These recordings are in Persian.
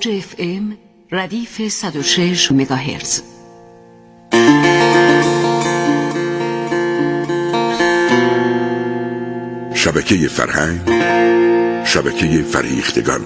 موج FM ردیف 106 مگاهرتز. شبکه فرهنگ، شبکه فریختگان.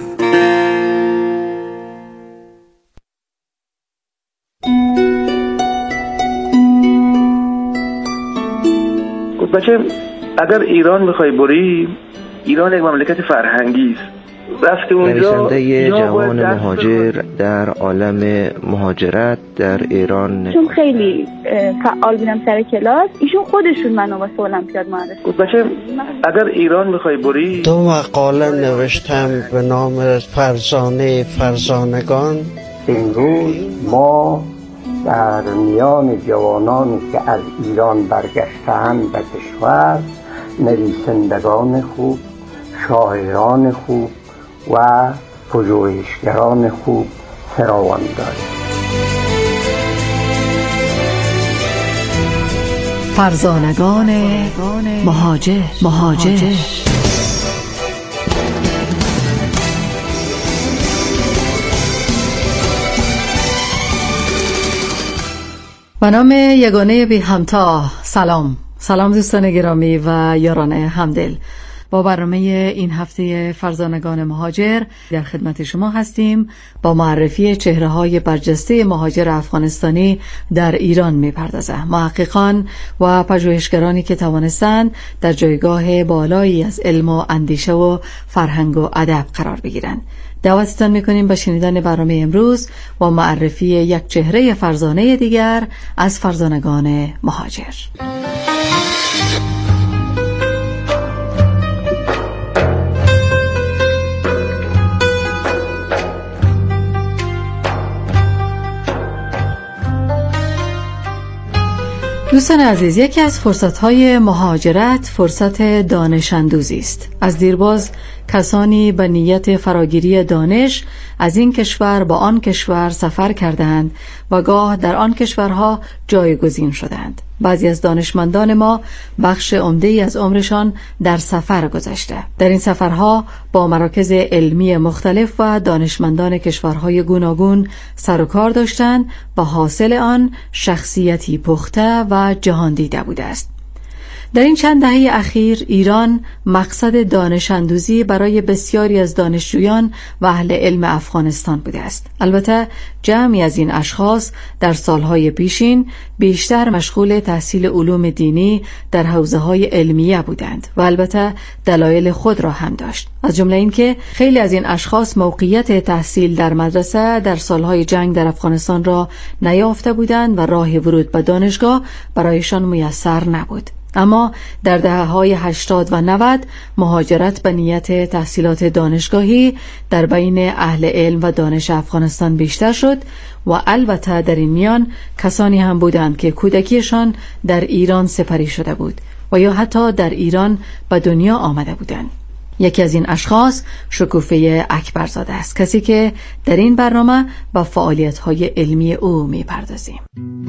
بچه اگر ایران میخوای بری، ایران یک مملکت فرهنگی است. رفته اونجا نویسنده جوان مهاجر در عالم مهاجرت در ایران، چون خیلی فعال بودم سر کلاس، ایشون خودشون منو واسه المپیاد معرفی. بچه اگر ایران میخوای بری، 2 مقاله نوشتم به نام فرزانه فرزانگان. امروز ما در میان جوانانی که از ایران برگشته‌اند به کشور، نویسندگان خوب، شاعران خوب و پژوهشگران خوب فراوان داریم. فرزانگان مهاجر. به نام یگانه بی همتا. سلام دوستان گرامی و یاران همدل. با برنامه این هفته فرزانگان مهاجر در خدمت شما هستیم. با معرفی چهره‌های برجسته مهاجر افغانستانی در ایران می‌پردازیم. محققان و پژوهشگرانی که توانستند در جایگاه بالایی از علم و اندیشه و فرهنگ و ادب قرار بگیرند. دعوتتان می‌کنیم به شنیدن برنامه امروز و معرفی یک چهره فرزانه دیگر از فرزانگان مهاجر. دوستان عزیز، یکی از فرصت‌های مهاجرت فرصت دانش اندوزی است. از دیرباز کسانی به نیت فراگیری دانش از این کشور با آن کشور سفر کردند و گاه در آن کشورها جایگزین شدند. بعضی از دانشمندان ما بخش عمده‌ای از عمرشان در سفر گذشته. در این سفرها با مراکز علمی مختلف و دانشمندان کشورهای گوناگون سر و کار داشتند و حاصل آن شخصیتی پخته و جهان دیده بوده است. در این چند دهه اخیر ایران مقصد دانش اندوزی برای بسیاری از دانشجویان و اهل علم افغانستان بوده است. البته جمعی از این اشخاص در سالهای پیشین بیشتر مشغول تحصیل علوم دینی در حوزه‌های علمیه بودند و البته دلایل خود را هم داشت. از جمله این که خیلی از این اشخاص موقعیت تحصیل در مدرسه در سالهای جنگ در افغانستان را نیافته بودند و راه ورود به دانشگاه برایشان میسر نبود. اما در دهه‌های 80 و 90 مهاجرت به نیت تحصیلات دانشگاهی در بین اهل علم و دانش افغانستان بیشتر شد و البته در این میان کسانی هم بودند که کودکیشان در ایران سپری شده بود و یا حتی در ایران به دنیا آمده بودند. یکی از این اشخاص شکوفه اکبرزاده است، کسی که در این برنامه با فعالیت‌های علمی او می‌پردازیم.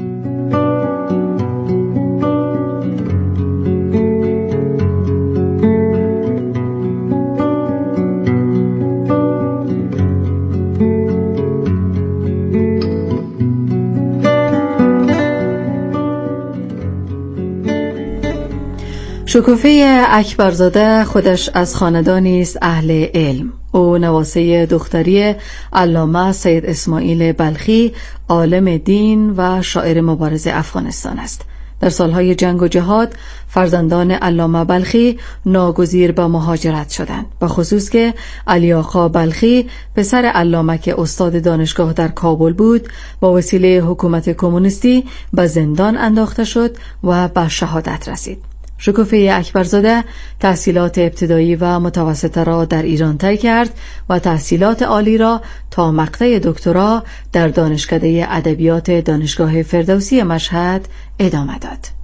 شکوفه اکبرزاده خودش از خاندانی است اهل علم. او نواسه دختری علامه سید اسماعیل بلخی، عالم دین و شاعر مبارز افغانستان است. در سالهای جنگ و جهاد فرزندان علامه بلخی ناگزیر به مهاجرت شدند، به خصوص که علی آقا بلخی پسر علامه که استاد دانشگاه در کابل بود با وسیله حکومت کمونیستی به زندان انداخته شد و به شهادت رسید. شکوفه اکبرزاده تحصیلات ابتدایی و متوسطه را در ایران طی کرد و تحصیلات عالی را تا مقطع دکترا در دانشکده ادبیات دانشگاه فردوسی مشهد ادامه داد.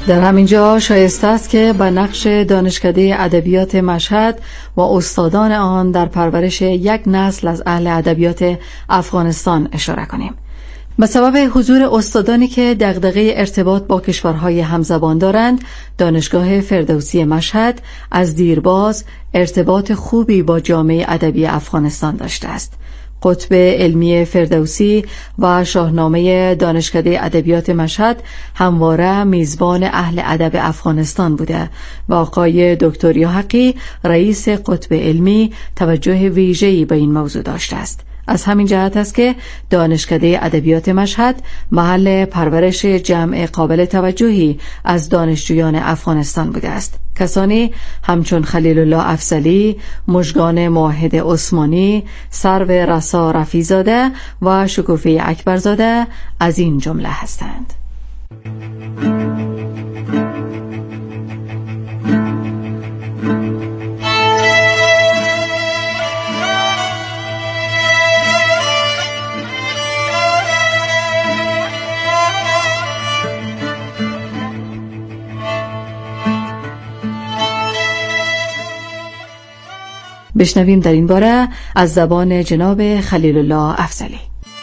در همینجا شایسته است که به نقش دانشکده ادبیات مشهد و استادان آن در پرورش یک نسل از اهل ادبیات افغانستان اشاره کنیم. به سبب حضور استادانی که دغدغه ارتباط با کشورهای همزبان دارند، دانشگاه فردوسی مشهد از دیرباز ارتباط خوبی با جامعه ادبی افغانستان داشته است. قطب علمی فردوسی و شاهنامه دانشکده ادبیات مشهد همواره میزبان اهل ادب افغانستان بوده و آقای دکتر یاحقی رئیس قطب علمی توجه ویژه‌ای به این موضوع داشته است. از همین جهت است که دانشکده ادبیات مشهد محل پرورش جمع قابل توجهی از دانشجویان افغانستان بوده است. کسانی همچون خلیل الله افضلی، مژگان موحد عثمانی، سرو رسا رفیع‌زاده و شکوفه اکبرزاده از این جمله هستند. بشنویم در این باره از زبان جناب خلیل الله افضلی.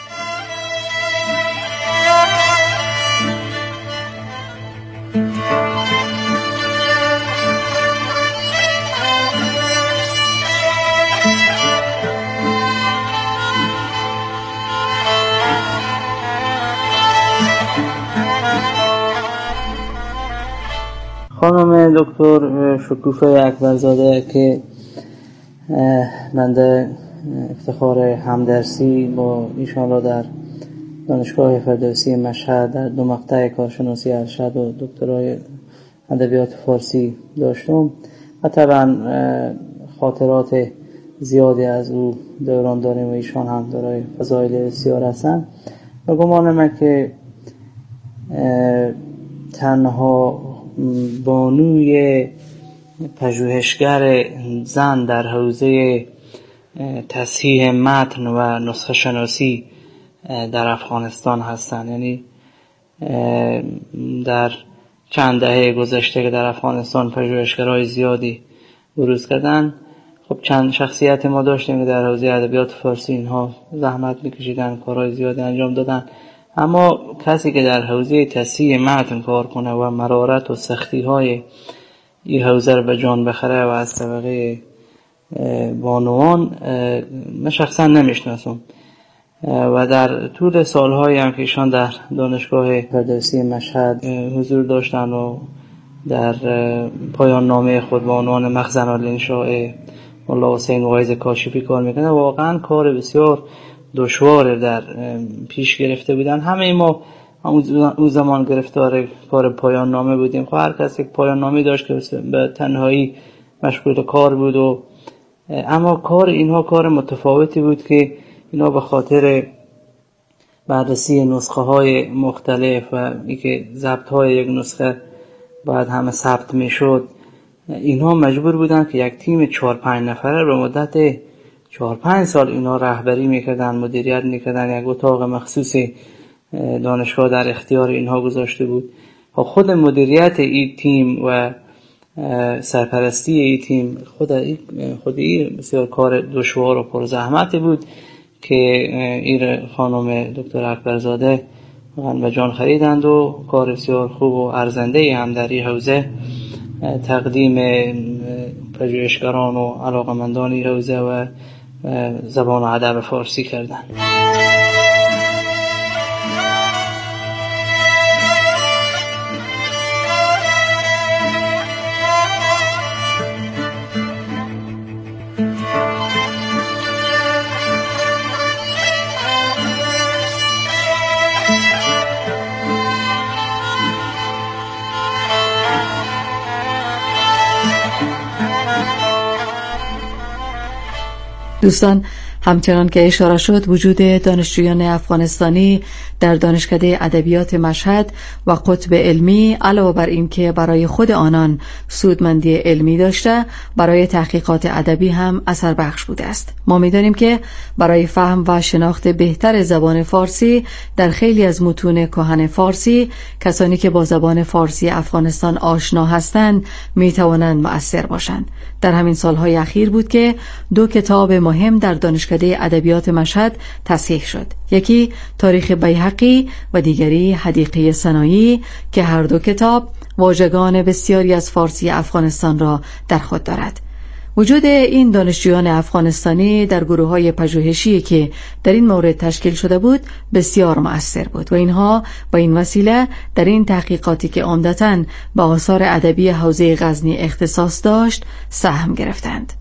خانم دکتر شکوفه اکبرزاده که بنده افتخار همدرسی با ایشان را در دانشگاه فردوسی مشهد در 2 مقطع کارشناسی ارشد و دکترای ادبیات فارسی داشتم و طبعا خاطرات زیادی از او دوران داریم و ایشان هم دارای فضایل بسیار هستند و گمانم که تنها بانوی پژوهشگر زن در حوزه تصحیح متن و نسخه شناسی در افغانستان هستند. یعنی در چند دهه گذشته که در افغانستان پژوهشگرای زیادی بروز کردن، خب چند شخصیت ما داشتیم که در حوزه ادبیات فارسی اینها زحمت میکشیدن، کارهای زیادی انجام دادن، اما کسی که در حوزه تصحیح متن کار کنه و مرارت و سختی های این حوزه رو به جان بخره و از طبقه بانوان من شخصا نمیشناسم و در طول سالهایی هم که ایشان در دانشگاه فردوسی مشهد حضور داشتن و در پایان نامه خود با عنوان مخزن الانشاء مولا حسین واعظ کاشفی کار میکنه، واقعا کار بسیار دشوار در پیش گرفته بودن. همه ما اون زمان گرفتار کار پایان نامه بودیم. خب هر کس یک پایان نامه داشت که به تنهایی مشغول کار بود و اما کار اینها کار متفاوتی بود که اینا به خاطر بررسی نسخه های مختلف و اینکه ضبط های یک نسخه بعد همه ثبت میشد، اینها مجبور بودن که یک تیم 4-5 نفره به مدت 4-5 سال اینا رهبری میکردن، مدیریت میکردن. یک اتاق مخصوص دانشگاه در اختیار اینها گذاشته بود. خود مدیریت این تیم و سرپرستی این تیم خود این بسیار کار دشوار و پرزحمتی بود که این خانم دکتر اکبرزاده به جان خریدند و کار بسیار خوب و ارزنده هم در این حوزه تقدیم پژوهشگران و علاقمندان این حوزه و زبان و ادب فارسی کردند. دوستان، همچنان که اشاره شد، وجود دانشجویان افغانستانی در دانشکده ادبیات مشهد و قطب علمی علاوه بر این که برای خود آنان سودمندی علمی داشته، برای تحقیقات ادبی هم اثر بخش بوده است. ما می‌دانیم که برای فهم و شناخت بهتر زبان فارسی در خیلی از متون کهن فارسی، کسانی که با زبان فارسی افغانستان آشنا هستند می‌توانند مؤثر باشند. در همین سالهای اخیر بود که 2 کتاب مهم در دانشکده ادبیات مشهد تصحیح شد. یکی تاریخ بیهقی و دیگری حدیقه سنایی که هر 2 کتاب واژگان بسیاری از فارسی افغانستان را در خود دارد. وجود این دانشجویان افغانستانی در گروه‌های پژوهشی که در این مورد تشکیل شده بود بسیار مؤثر بود و اینها با این وسیله در این تحقیقاتی که عمدتاً به آثار ادبی حوزه غزنی اختصاص داشت سهم گرفتند.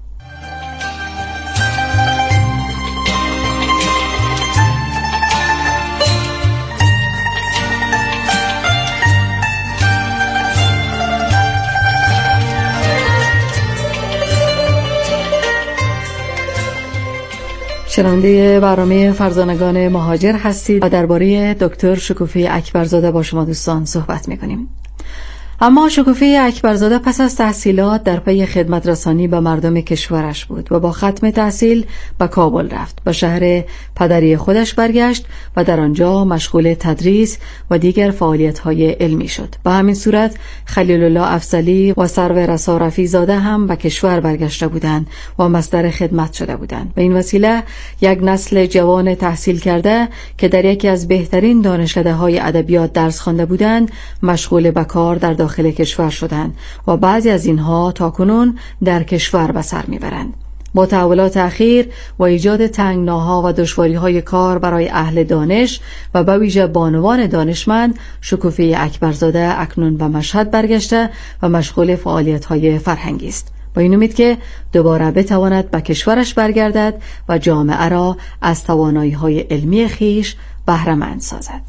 شنونده برنامه فرزانگان مهاجر هستید و درباره دکتر شکوفه اکبرزاده با شما دوستان صحبت می‌کنیم. اما شکوفه اکبرزاده پس از تحصیلات در پی خدمت رسانی به مردم کشورش بود و با ختم تحصیل به کابل رفت. به شهر پدری خودش برگشت و در آنجا مشغول تدریس و دیگر فعالیت‌های علمی شد. به همین صورت خلیل الله افضلی و سرور رسا رفیع زاده هم به کشور برگشته بودند و مصدر خدمت شده بودند. به این وسیله یک نسل جوان تحصیل کرده که در یکی از بهترین دانشکده‌های ادبیات درس خوانده بودند، مشغول به کار در داخل کشور شدند و بعضی از اینها تاکنون در کشور به سر میبرند. با تحولات اخیر و ایجاد تنگناها و دشواری‌های کار برای اهل دانش و به ویژه بانوان دانشمند، شکوفه اکبرزاده اکنون به مشهد برگشته و مشغول فعالیت‌های فرهنگی است. با این امید که دوباره بتواند به کشورش برگردد و جامعه را از توانایی‌های علمی خیش بهره‌مند سازد.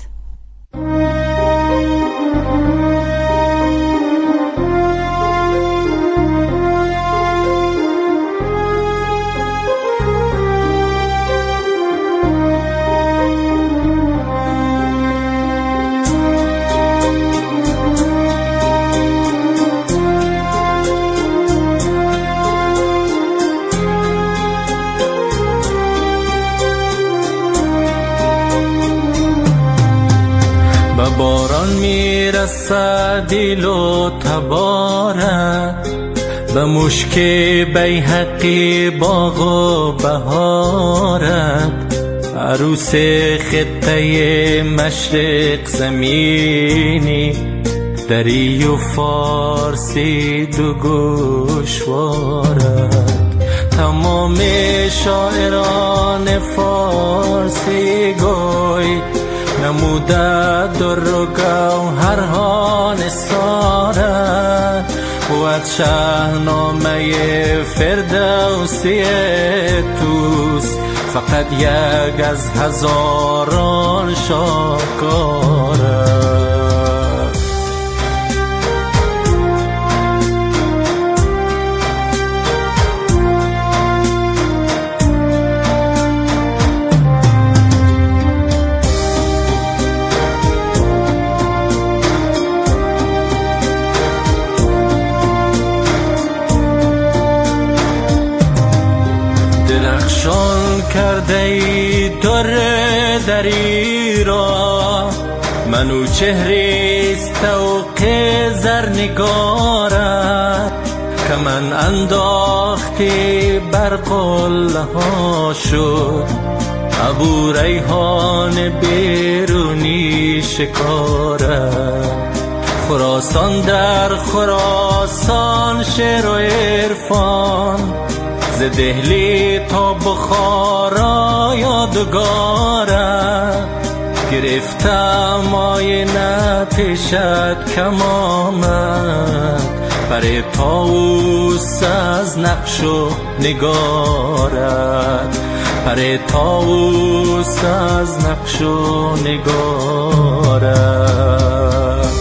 باران میرسد دل و تبارت، به مشک بیهقی باغ و بهارت، عروس خطه مشرق زمینی، دری و فارسی دو گوشوارت. تمام شاعران فارسی گوی نموده در و گوهرها نثارت، بود شاهنامه فردوسی توست، فقط یک از هزاران شاهکارت. کرده ای در دری را، منو چهره استوق زرنگارت، که من انداختی بر قله ها شد، ابو ریحان بیرونی شکارت. خراسان در خراسان شعر و عرفان، ز دهلی تا بخارا یادگارت. گرفتم آینه شد کمامت، برای طاووس از نقش و نگارت، برای طاووس از نقش و نگارت.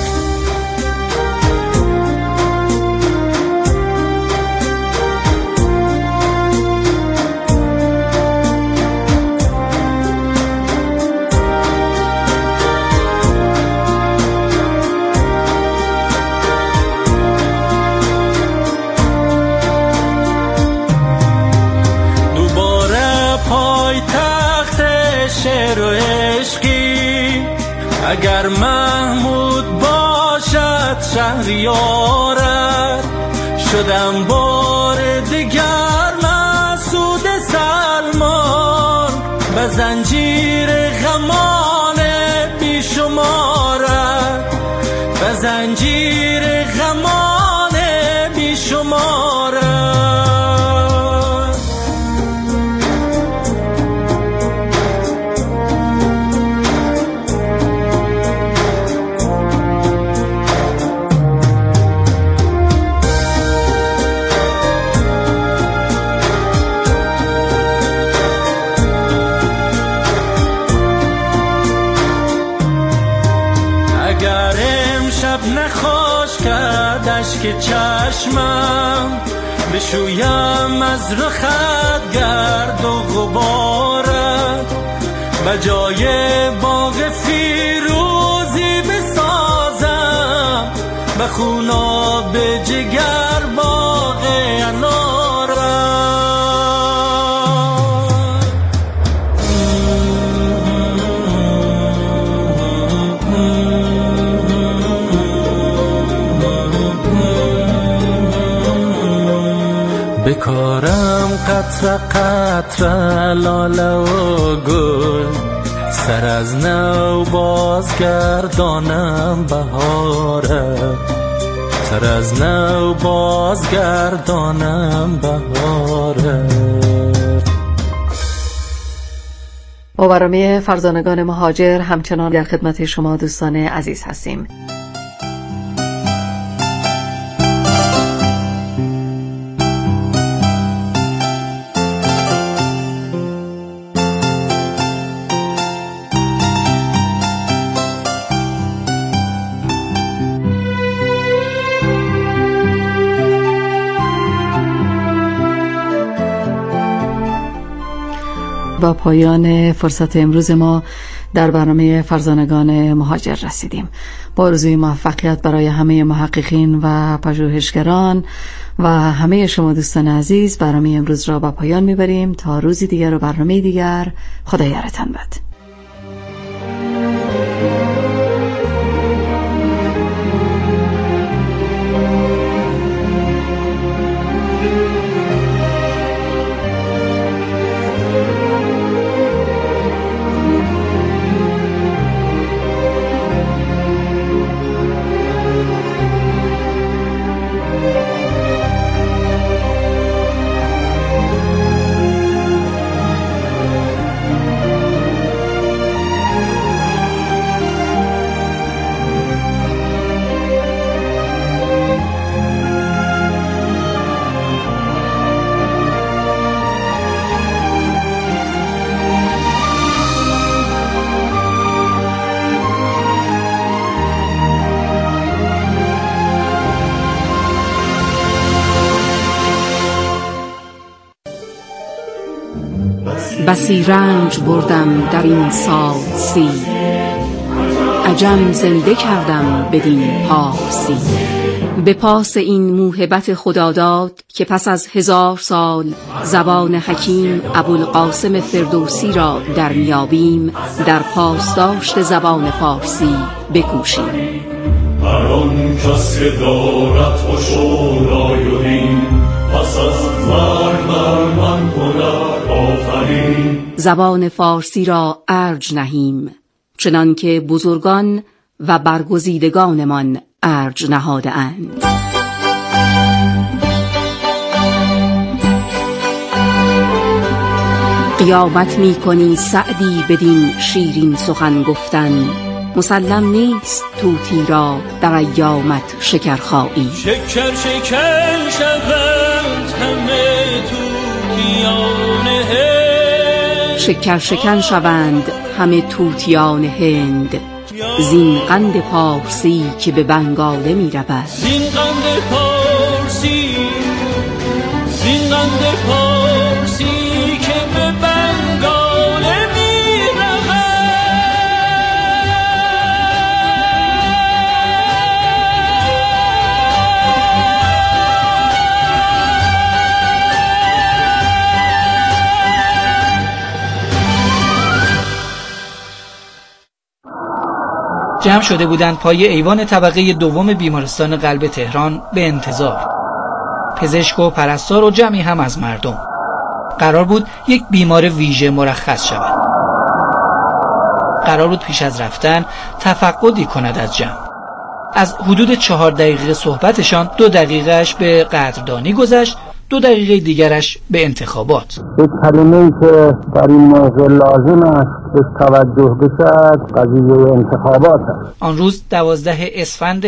مهر و عشقی. اگر محمود باشد شهریارت، شدم بار دیگر مسعود سلمان. به زنجیر غمان بیشمارت، به زنجیر غمان بیشمارت. که چشمم بشویم از رخت گرد و غبارت، به جای باغ فیروزی بسازم، به خوناب جگر باغ انارت. بکارم قطره قطره لاله و گل، سر از نو بازگردانم بهاره، سر از نو بازگردانم بهاره. با برنامه فرزانگان مهاجر همچنان در خدمت شما دوستان عزیز هستیم. با پایان فرصت امروز ما در برنامه فرزانگان مهاجر رسیدیم. با آرزوی موفقیت برای همه محققین و پژوهشگران و همه شما دوستان عزیز، برنامه امروز را با پایان میبریم. تا روزی دیگر و برنامه دیگر، خدا یارتان باد. بسی رنج بردم در این سال سی، عجم زنده کردم بدین پارسی. به پاس این موهبت خداداد که پس از 1000 سال زبان حکیم ابوالقاسم فردوسی را در میابیم، در پاسداشت زبان فارسی بکوشیم. هر آن کس که دارد خوش و رای و دین، پس از مرگ بر من کند آفرین. زبان فارسی را ارج نهیم، چنان که بزرگان و برگزیدگانمان ارج نهاده اند. قیامت می کنی سعدی بدین شیرین سخن گفتن، مسلم نیست طوطی را در ایامت شکرخایی. شکر شکر شوند همه طوطیان هند، شکر شکن شوند همه طوطیان هند. زین قند پارسی که به بنگاله می رود، زین قند پارسی، زین قند پارسی که به بنگاله می رود. جمع شده بودند پای ایوان طبقه دوم بیمارستان قلب تهران به انتظار. پزشک و پرستار و جمعی هم از مردم. قرار بود یک بیمار ویژه مرخص شود. قرار بود پیش از رفتن تفقدی کند از جمع. از حدود 4 دقیقه صحبتشان 2 دقیقهش به قدردانی گذشت، 2 دقیقه دیگرش به انتخابات. یک کلمه‌ای که در این موضوع لازم است به توجه بشد قضیه انتخابات است. آن روز 12 اسفند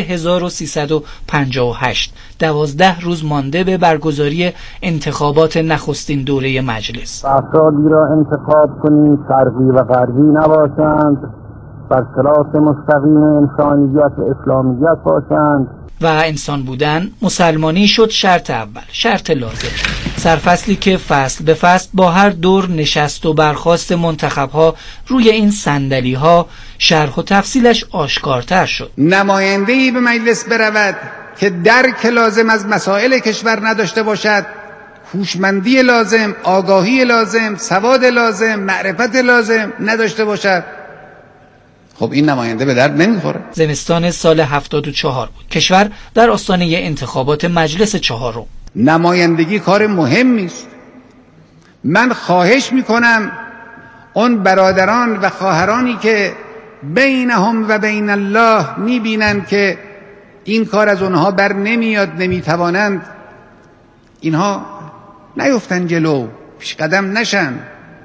1358، 12 روز مانده به برگزاری انتخابات نخستین دوره مجلس. افرادی را انتخاب کنید شرقی و غربی نباشند، بر صراط مستقیم انسانیت و اسلامیت باشند. و انسان بودن مسلمانی شد شرط اول، شرط لازم. سرفصلی که فصل به فصل با هر دور نشست و برخاست منتخبها روی این صندلی‌ها شرح و تفصیلش آشکارتر شد. نماینده‌ای به مجلس برود که درک لازم از مسائل کشور نداشته باشد، هوشمندی لازم، آگاهی لازم، سواد لازم، معرفت لازم نداشته باشد، خب این نماینده به درد نمیخوره. زمستان سال 74 بود. کشور در آستانه انتخابات مجلس 4. نمایندگی کار مهمی است. من خواهش میکنم اون برادران و خواهرانی که بینهم و بین الله میبینند که این کار از اونها بر نمیاد، نمیتوانند، اینها نیفتن جلو، پیش قدم نشن.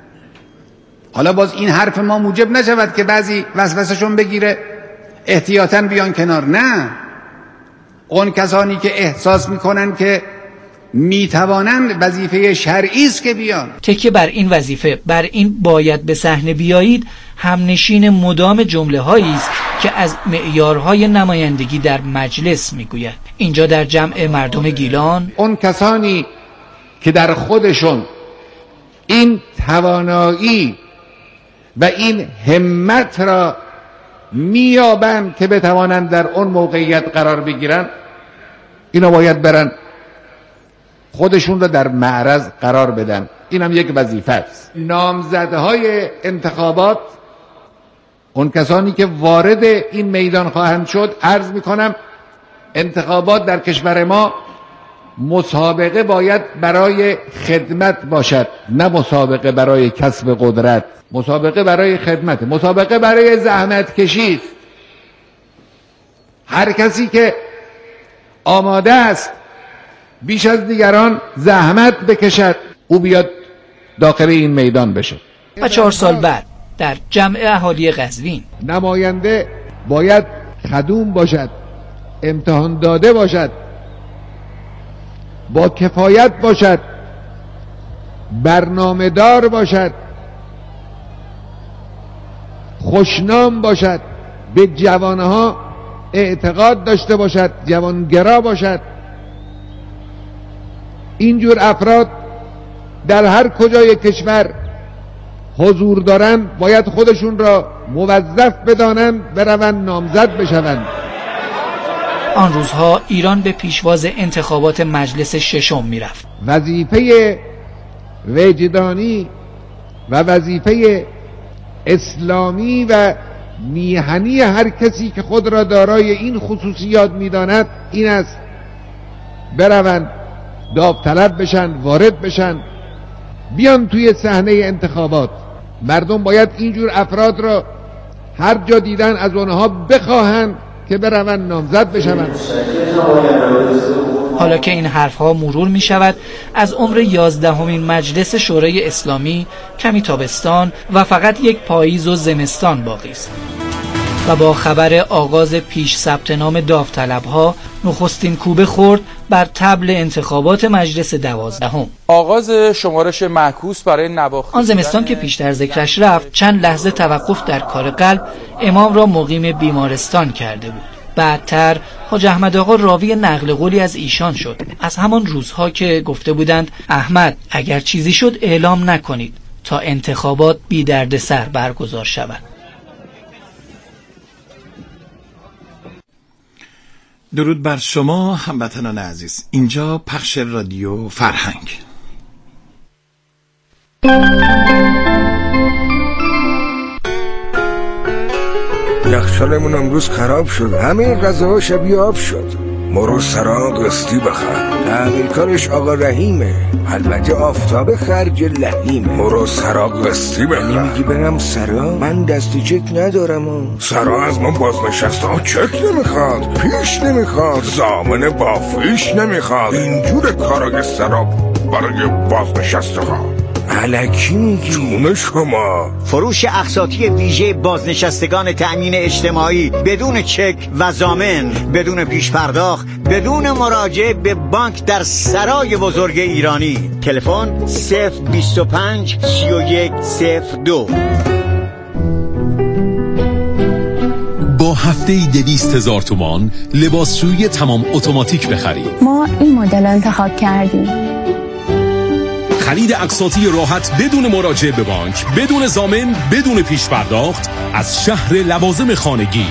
حالا باز این حرف ما موجب نشود که بعضی وسوسه‌شون بگیره احتیاطاً بیان کنار. نه، اون کسانی که احساس میکنن که میتوانند، وظیفه شرعی است که بیان. تکیه بر این وظیفه، بر این باید به صحنه بیایید، همنشین مدام جمله‌هایی است که از معیارهای نمایندگی در مجلس میگوید. اینجا در جمع مردم گیلان، اون کسانی که در خودشون این توانایی و این همت را میابند که بتوانند در اون موقعیت قرار بگیرن، اینا باید برن خودشون را در معرض قرار بدن. این هم یک وظیفه است. نامزدهای انتخابات، اون کسانی که وارد این میدان خواهند شد، عرض میکنم انتخابات در کشور ما مسابقه باید برای خدمت باشد، نه مسابقه برای کسب قدرت. مسابقه برای خدمت، مسابقه برای زحمت کشی است. هر کسی که آماده است بیش از دیگران زحمت بکشد، او بیاد داخل این میدان بشه. و 4 سال بعد در جمع اهالی قزوین، نماینده باید خدوم باشد، امتحان داده باشد، با کفایت باشد، برنامه دار باشد، خوشنام باشد، به جوانها اعتقاد داشته باشد، جوانگرا باشد. اینجور افراد در هر کجای کشور حضور دارند باید خودشون را موظف بدانند بروند نامزد بشوند. آن روزها ایران به پیشواز انتخابات مجلس 6 میرفت. وظیفه وجدانی و وظیفه اسلامی و میهنی هر کسی که خود را دارای این خصوصیات میداند این است: بروند داوطلب بشن، وارد بشن، بیان توی صحنه انتخابات. مردم باید اینجور افراد را هر جا دیدن از اونها بخواهند که بروند نامزد بشوند. حالا که این حرفها مرور می شود، از عمر 11مین مجلس شورای اسلامی کمی تابستان و فقط یک پاییز و زمستان باقی است. و با خبر آغاز پیش ثبت نام داوطلب‌ها نخستین کوبه خورد بر طبل انتخابات مجلس 12. آغاز شمارش معکوس برای نواخت آن زمستان که پیشتر ذکرش رفت، چند لحظه توقف در کار قلب امام را مقیم بیمارستان کرده بود. بعدتر حاج احمد آقا راوی نقل قولی از ایشان شد، از همان روزها که گفته بودند احمد اگر چیزی شد اعلام نکنید تا انتخابات بی دردسر برگزار شود. درود بر شما هموطنان عزیز. اینجا پخش رادیو فرهنگ. یخچالمون امروز خراب شد، همه غذاها شبیه آب شد. مرو سرا قسطی بخر، تعمیرکارش آقا رحیمه، البته آفتاب خرج لحیمه. مرو سرا قسطی بخر. نمیگی برم سرا؟ من دستی چک ندارم. سرا از ما بازنشسته ها چک نمیخواد، پیش نمیخواد، ضامن بافیش نمیخواد. اینجور کارای سرا برای بازنشسته ها. الکی میگی؟ جون شما. فروش اقساطی ویژه بازنشستگان تأمین اجتماعی بدون چک و ضامن، بدون پیش پرداخت، بدون مراجعه به بانک در سرای بزرگ ایرانی. تلفن 025 3102. با هفته‌ای 200,000 تومان لباسشویی تمام اتوماتیک بخرید. ما این مدل انتخاب کردیم. خرید اقساطی راحت بدون مراجعه به بانک، بدون ضامن، بدون پیش پرداخت از شهر لوازم خانگی.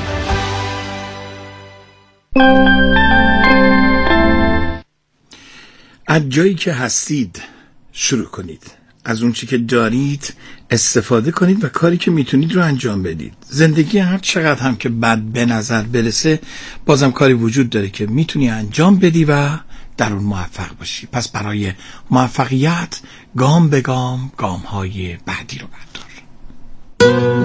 از جایی که هستید شروع کنید، از اون چی که دارید استفاده کنید و کاری که میتونید رو انجام بدید. زندگی هر چقدر هم که بد به نظر برسه، بازم کاری وجود داره که میتونی انجام بدی و در اون موفق باشی. پس برای موفقیت گام به گام گام‌های بعدی رو بردار.